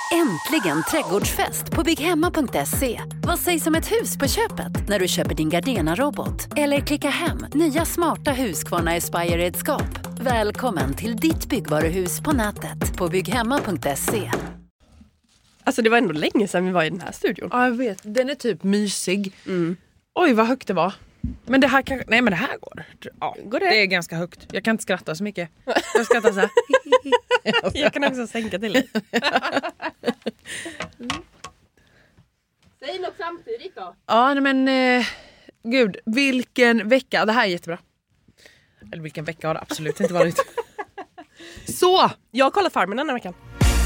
Äntligen trädgårdsfest på bygghemma.se. Vad sägs om ett hus på köpet när du köper din Gardena-robot? Eller klicka hem nya smarta Husqvarna Aspire-redskap. Välkommen till ditt byggvaruhus på nätet på bygghemma.se. Alltså det var ändå länge sedan vi var i den här studion. Ja, jag vet. Den är typ mysig. Oj, vad högt det var. Men det här kanske... Nej, men det här går. Ja, Går det? Det är ganska högt. Jag kan inte skratta så mycket. Jag skrattar så här. Jag kan också sänka till det. Säg något samtidigt då. Ja, men... gud, vilken vecka. Det här är jättebra. Eller vilken vecka har det absolut inte varit. Så! Jag har kollat Farmen den här veckan.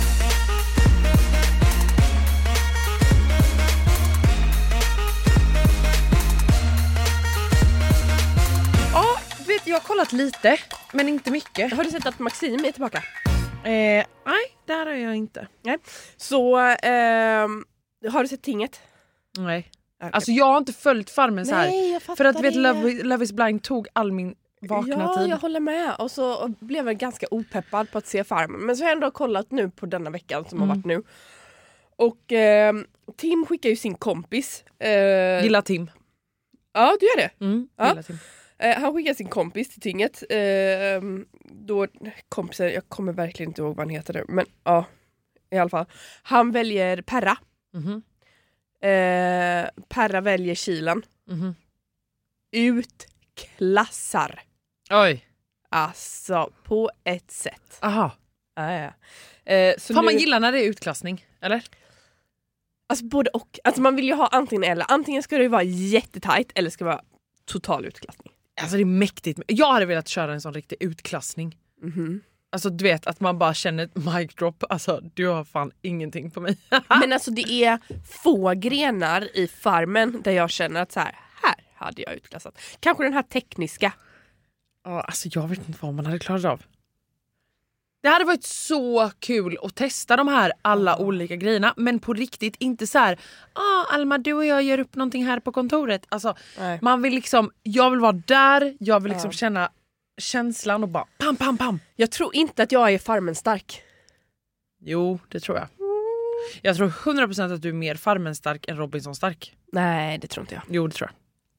Jag har kollat lite, men inte mycket. Har du sett att Maxim är tillbaka? Nej, där har jag inte. Nej. Så, har du sett Tinget? Nej. Okay. Alltså jag har inte följt Farmen så här. Nej, jag fattar för att vet, det. Love is Blind tog all min vakna tid. Ja, jag håller med. Och så blev jag ganska opeppad på att se Farmen. Men så har jag ändå kollat nu på denna veckan som har varit nu. Och Tim skickar ju sin kompis. Gillar Tim. Ja, du gör det? Ja. Gillar Tim. Han skickar sin kompis till tinget. Då kompisen, jag kommer verkligen inte ihåg vad han heter nu. Men ja, i alla fall. Han väljer Perra. Perra väljer Kilen. Utklassar. Oj. Alltså, på ett sätt. Aha. Ja. Så Fan, nu, man gillar när det är utklassning, eller? alltså både och. Alltså man vill ju ha antingen eller. Antingen ska det ju vara jättetajt eller ska det vara total utklassning. Alltså det är mäktigt. Jag hade velat köra en sån riktig utklassning. Alltså du vet att man bara känner ett mic drop. Alltså du har fan ingenting på mig. Men alltså det är få grenar i Farmen där jag känner att här hade jag utklassat. Kanske den här tekniska. Ja, alltså jag vet inte vad man hade klarat av. Det hade varit så kul att testa de här alla olika grejerna. Men på riktigt inte så här. Alma, du och jag gör upp någonting här på kontoret. Alltså man vill liksom, jag vill vara där. Jag vill liksom känna känslan och bara pam, pam, pam. Jag tror inte att jag är Farmen stark. Jo, det tror jag. Jag tror 100% att du är mer Farmen stark än Robinson stark. Nej, det tror inte jag. Jo, det tror jag.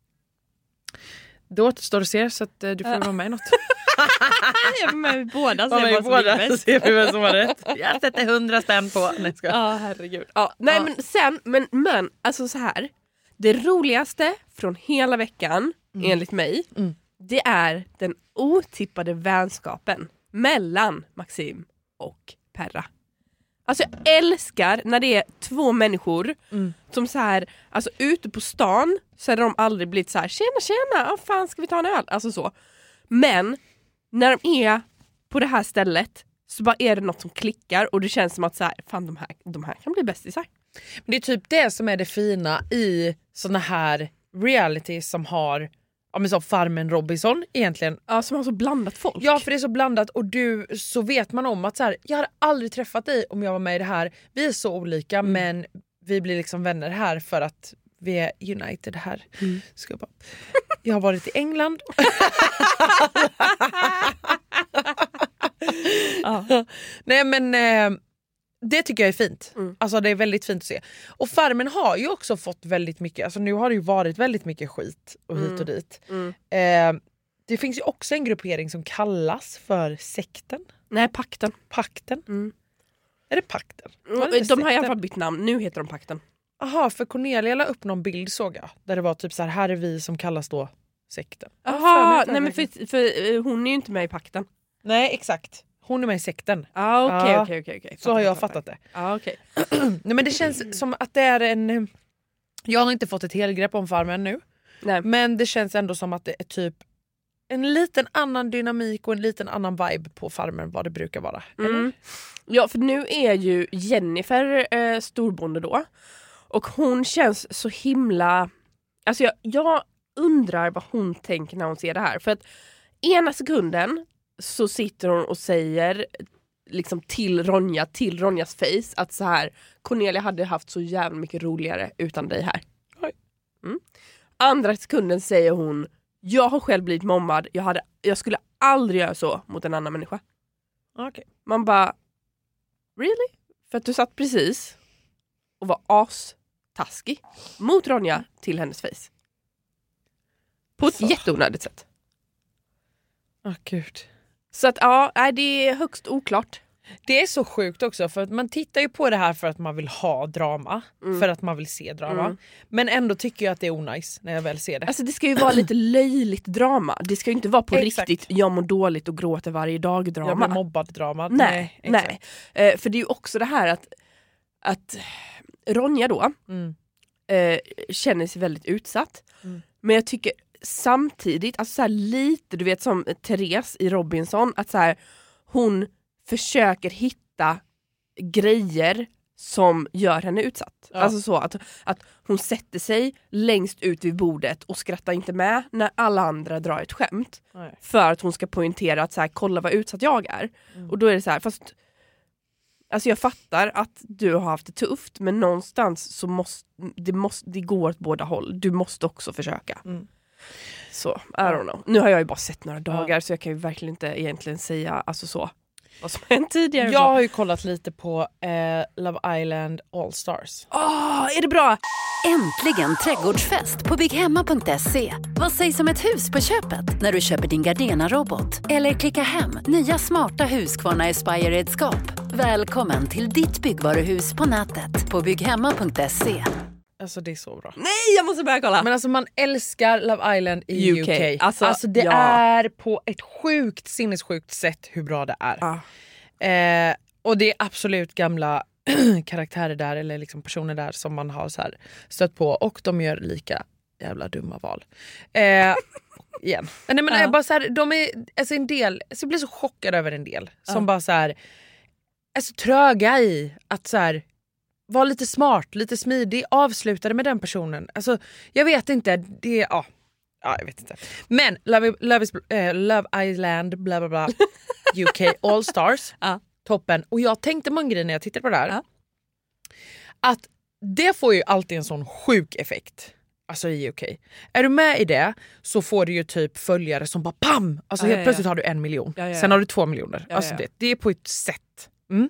Det återstår att se så att du får vara med i något. Jag är med båda. Så ser vi vem som har rätt. Jag sätter 100 spänn på. Nej, ja, herregud. Ja, nej, men sen, men alltså så här. Det roligaste från hela veckan, enligt mig, det är den otippade vänskapen mellan Maxim och Perra. Alltså jag älskar när det är två människor som så här, alltså ute på stan så hade de aldrig blivit så här, tjena, fan ska vi ta en öl? Alltså så. Men när de är på det här stället så bara är det något som klickar och det känns som att så här, fan de här kan bli bästisar. Det är typ det som är det fina i såna här reality som har så Farmen Robinson egentligen. Ja, som har så blandat folk. Ja, för det är så blandat och så vet man om att så här, jag hade aldrig träffat dig om jag var med i det här. Vi är så olika men vi blir liksom vänner här för att vi är united här. Jag har varit i England. Nej men det tycker jag är fint. Alltså det är väldigt fint att se. Och Farmen har ju också fått väldigt mycket. Alltså nu har det ju varit väldigt mycket skit och hit och dit. Det finns ju också en gruppering som kallas för sekten. Nej, pakten. Pakten. Är det pakten? De har i alla fall bytt namn. Nu heter de pakten. Aha, för Cornelia la upp någon bild såg jag. Där det var typ så här är vi som kallas då sekten. Jaha, nej men för hon är ju inte med i pakten. Nej, exakt. Hon är med i sekten. Okej. Så har jag fattat det. Okej. Nej, men det känns som att det är en... Jag har inte fått ett helgrepp om Farmen nu. Nej. Men det känns ändå som att det är typ en liten annan dynamik och en liten annan vibe på Farmen vad det brukar vara. Eller? Ja, för nu är ju Jennifer storbonde då. Och hon känns så himla... Alltså jag undrar vad hon tänker när hon ser det här. För att ena sekunden så sitter hon och säger liksom till Ronjas face att så här, Cornelia hade haft så jävla mycket roligare utan dig här. Andra sekunden säger hon, jag har själv blivit mobbad, jag skulle aldrig göra så mot en annan människa. Okay. Man bara, really? För att du satt precis och var astaskig mot Ronja till hennes face. På ett jätteonödigt sätt. Gud. Så att det är högst oklart. Det är så sjukt också för att man tittar ju på det här för att man vill ha drama. För att man vill se drama. Men ändå tycker jag att det är onajs när jag väl ser det. Alltså det ska ju vara lite löjligt drama. Det ska ju inte vara på riktigt jag mår dåligt och gråter varje dag drama. Jag blir mobbad drama. Nej. För det är ju också det här att Ronja då känner sig väldigt utsatt. Men jag tycker samtidigt, alltså så här lite, du vet som Therese i Robinson, att så här, hon försöker hitta grejer som gör henne utsatt. Ja. Alltså så att hon sätter sig längst ut vid bordet och skrattar inte med när alla andra drar ett skämt. Nej. För att hon ska poängtera att så här, kolla vad utsatt jag är. Och då är det så här, fast alltså jag fattar att du har haft det tufft, men någonstans så det går åt båda håll. Du måste också försöka. Så, I don't know. Nu har jag ju bara sett några dagar så jag kan ju verkligen inte egentligen säga alltså så vad som hänt tidigare. Jag har ju kollat lite på Love Island All Stars. Är det bra? Äntligen trädgårdsfest på bygghemma.se. Vad sägs om ett hus på köpet när du köper din Gardena-robot? Eller klicka hem nya smarta Husqvarna Aspire-redskap. Välkommen till ditt byggvaruhus på nätet på bygghemma.se. Alltså det är så bra. Nej, jag måste börja kolla. Men alltså man älskar Love Island i UK. Alltså det är på ett sinnessjukt sätt hur bra det är. Och det är absolut gamla karaktärer där, eller liksom personer där som man har så här stött på, och de gör lika jävla dumma val. Igen. Nej, men bara så här, de är alltså en del, alltså jag blir så chockad över en del som bara så här är så tröga i att så här var lite smart, lite smidig, avslutade med den personen. Alltså jag vet inte, det jag vet inte. Men Love Island bla bla bla UK All Stars. Toppen. Och jag tänkte många grejer när jag tittade på det här. Att det får ju alltid en sån sjuk effekt. Alltså i UK. Är du med i det så får du ju typ följare som bara PAM! Alltså helt plötsligt har du 1 miljon. Sen har du 2 miljoner. Alltså det är på ett sätt.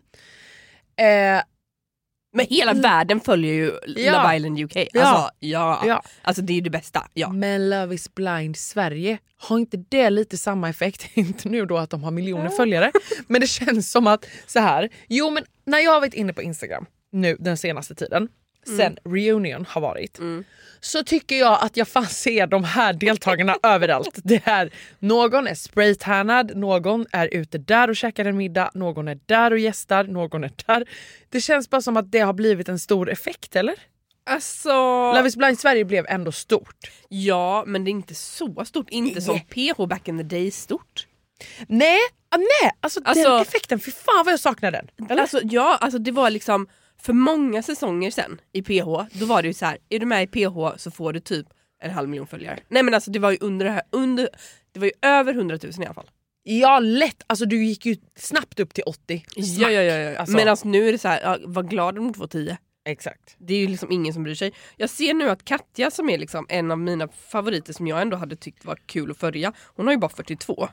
Men hela världen följer ju Love Island UK. Alltså det är ju det bästa. Men Love is Blind Sverige, har inte det lite samma effekt? Inte nu då att de har miljoner följare. Men det känns som att så här. Jo, men när jag har varit inne på Instagram nu den senaste tiden, sen reunion har varit, så tycker jag att jag fan ser de här deltagarna överallt. Det här, någon är spraytannad, någon är ute där och käkar en middag, någon är där och gästar, någon är där. Det känns bara som att det har blivit en stor effekt, eller? Alltså... Love is Blind Sverige blev ändå stort. Ja, men det är inte så stort. Inte som PH back in the day stort. Nej, alltså den effekten, för fan vad jag saknar den. Eller? Alltså det var liksom för många säsonger sen i PH, då var det ju så här, är du med i PH så får du typ 500 000 följare. Nej men alltså det var ju det var ju över 100 000 i alla fall. Ja, lätt. Alltså du gick ju snabbt upp till 80. Ja. Alltså. Men alltså nu är det så här, var glad om du får 10. Exakt. Det är ju liksom ingen som bryr sig. Jag ser nu att Katja, som är liksom en av mina favoriter som jag ändå hade tyckt var kul att följa, hon har ju bara 42.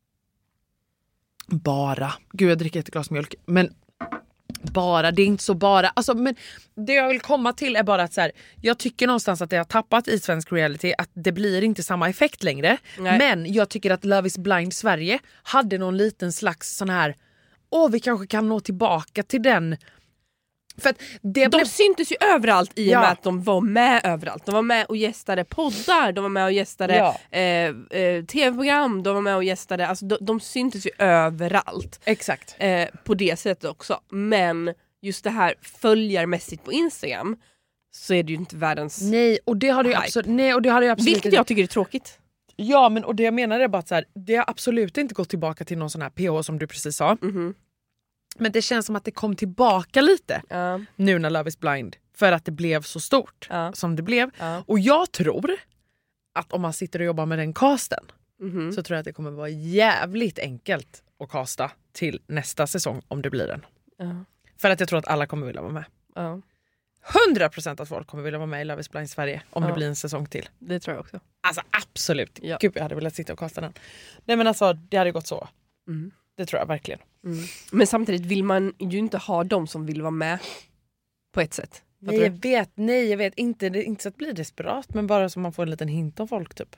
Bara. Gud, jag dricker ett glas mjölk. Men bara, det är inte så bara. Alltså, men det jag vill komma till är bara att så här, jag tycker någonstans att det har tappat i svensk reality, att det blir inte samma effekt längre. Nej. Men jag tycker att Love is Blind Sverige hade någon liten slags sån här, vi kanske kan nå tillbaka till den. För att de syntes ju överallt i och med att de var med överallt. De var med och gästade poddar, de var med och gästade tv-program, de var med och gästade, alltså de syntes ju överallt. Exakt. På det sättet också. Men just det här följarmässigt på Instagram så är det ju inte världens och det har det ju absolut. Vilket jag tycker är tråkigt. Ja, men och det jag menar är bara att så här, det har absolut inte gått tillbaka till någon sån här PH som du precis sa. Men det känns som att det kom tillbaka lite nu när Love is Blind. För att det blev så stort som det blev. Och jag tror att om man sitter och jobbar med den casten så tror jag att det kommer vara jävligt enkelt att casta till nästa säsong om det blir den. För att jag tror att alla kommer vilja vara med. 100% att folk kommer vilja vara med i Love is Blind Sverige om det blir en säsong till. Det tror jag också. Alltså absolut. Gud, jag hade velat sitta och casta den. Nej men alltså, det hade gått så. Det tror jag verkligen. Men samtidigt vill man ju inte ha de som vill vara med på ett sätt. Nej, jag vet. Inte så att bli desperat, men bara så man får en liten hint av folk typ.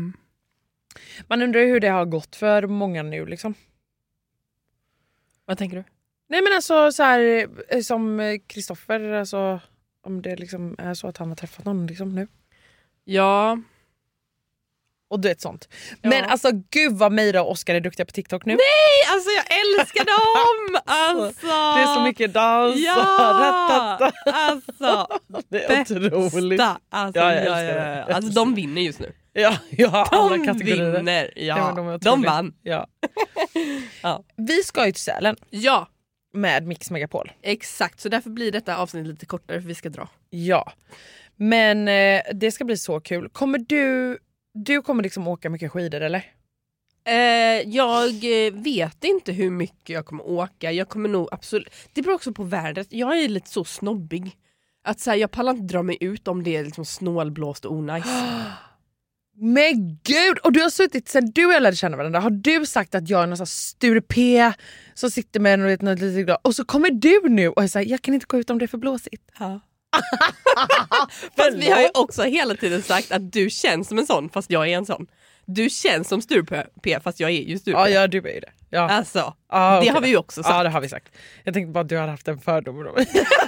Man undrar hur det har gått för många nu liksom. Vad tänker du? Nej men alltså så här, som Kristoffer, alltså om det liksom är så att han har träffat någon liksom nu. Ja. Och du vet sånt. Ja. Men alltså gud vad Meira och Oskar är duktiga på TikTok nu. Nej, alltså jag älskar dem! Alltså. Det är så mycket dans. Ja, alltså. Det är otroligt. Alltså, Ja, jag älskar det. Alltså de vinner just nu. Ja, alla De kategorier. vinner, ja. De De vann. Ja. Ja. Vi ska ju till Sälen Ja, med Mix Megapol. exakt. Så därför blir detta avsnitt lite kortare för vi ska dra. Ja. Men det ska bli så kul. Kommer du kommer liksom åka mycket skidor eller? Jag vet inte hur mycket jag kommer åka. Jag kommer nog absolut... Det beror också på vädret. Jag är lite så snobbig. Att så här, jag pallar inte dra mig ut om det är liksom snålblåst och onajs. Men gud! Och du har suttit sen du och jag lärde känna varandra. Har du sagt att jag är någon sån Sture P som sitter med en och vet något lite glad. Och så kommer du nu och säger jag kan inte gå ut om det är för blåsigt. Ja. Fast vi har ju också hela tiden sagt att du känns som en sån fast jag är en sån. Du känns som Sture P fast jag är ju Sture P. Ja, du är ju det. Ja. Alltså, okay. det har vi ju också sagt. Ja, det har vi sagt. Jag tänkte bara att du hade haft en fördom då.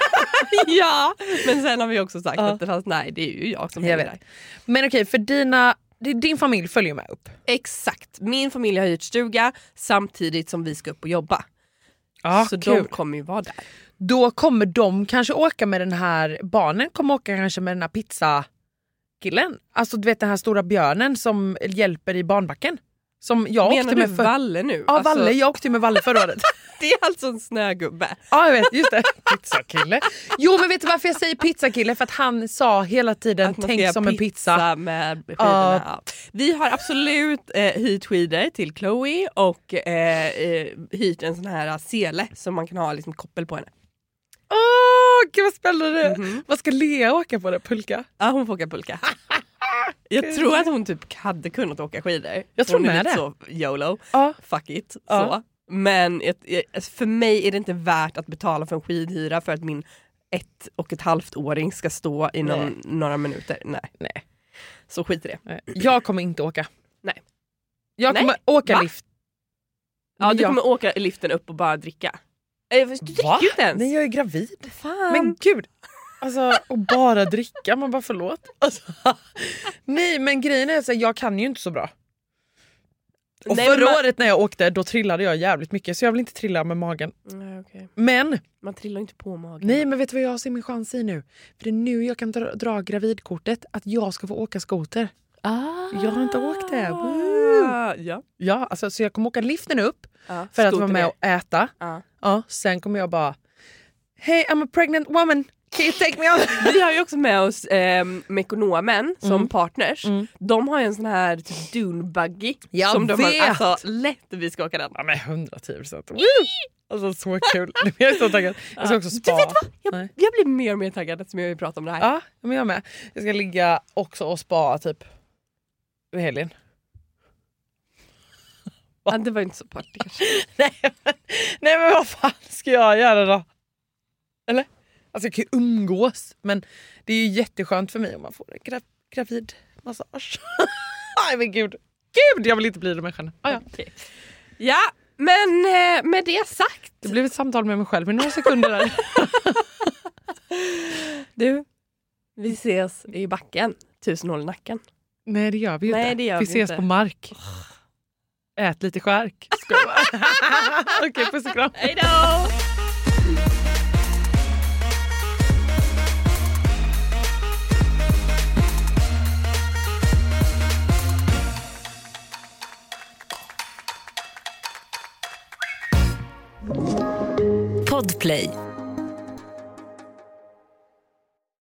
Ja, men sen har vi också sagt att det fanns, nej, det är ju jag som är där. Men okej, för din familj följer med upp. Exakt, min familj har hyrt stuga samtidigt som vi ska upp och jobba. Så kul. de kommer ju vara där. Då kommer de kanske åka med den här, barnen kommer åka kanske med den här pizzakillen. Alltså du vet den här stora björnen som hjälper i barnbacken. Som jag menar åkte du med Valle nu? Ja, alltså... Valle, jag åkte med Valle förra året. Det är alltså en snögubbe. Ja, jag vet, just det. Pizzakille. Jo, men vet du varför jag säger pizzakille? För att han sa hela tiden, tänk som en pizza. Med skidorna. Vi har absolut hyrt skidor till Chloe och hyrt en sån här sele som man kan ha liksom koppel på henne. Gud vad spännande. Vad ska Lea åka på det? Pulka? Ja, hon får åka pulka. Jag tror att hon typ hade kunnat åka skidor. Jag tror hon är med lite det. så YOLO. Fuck it. Ja. Så. Men för mig är det inte värt att betala för en skidhyra för att min 1,5-åring ska stå i några minuter. Nej. Så skit i det. Nej. Jag kommer inte åka. Nej. Jag kommer åka lift. Ja, du kommer åka liften upp och bara dricka. Du dricker ju inte ens. Nej, jag är gravid. Fan. Men gud. Alltså, och bara dricka, man bara förlåt. Alltså, nej, men grejen är att jag kan ju inte så bra. Och förra året när jag åkte, då trillade jag jävligt mycket. Så jag vill inte trilla med magen. Nej, okay. Men man trillar inte på magen. Nej, men vet du vad jag ser min chans i nu? För det är nu jag kan dra gravidkortet. Att jag ska få åka skoter. Jag har inte åkt det. Ja, alltså, så jag kommer åka liften upp för att vara med och äta. Sen kommer jag bara Hey, I'm a pregnant woman. Can you take me on? Vi har ju också med oss Mekonomen som partners. De har ju en sån här typ dune buggy. Som de har, alltså lätt vi ska åka den. Ja, men 110%. Alltså så kul. Jag är så taggad. Jag ska också spa. Du vet vad? Jag blir mer och mer taggad eftersom jag vill prata om det här. Ja, men jag med. Jag ska ligga också och spa typ i helgen. Ja, det var inte så party kanske. Nej men vad fan ska jag göra då? Eller? Alltså jag kan ju umgås, men det är ju jätteskönt för mig om man får en gravidmassage. Nej men gud, jag vill inte bli den människan. Okay. Ja, men med det sagt. Det blev ett samtal med mig själv i några sekunder där. Du, vi ses i backen, 1000 hål i nacken. Nej det gör vi ju inte. Det gör vi ses inte. På mark. Ät lite skärk. Okej, puss och kram. Hej då! Podplay.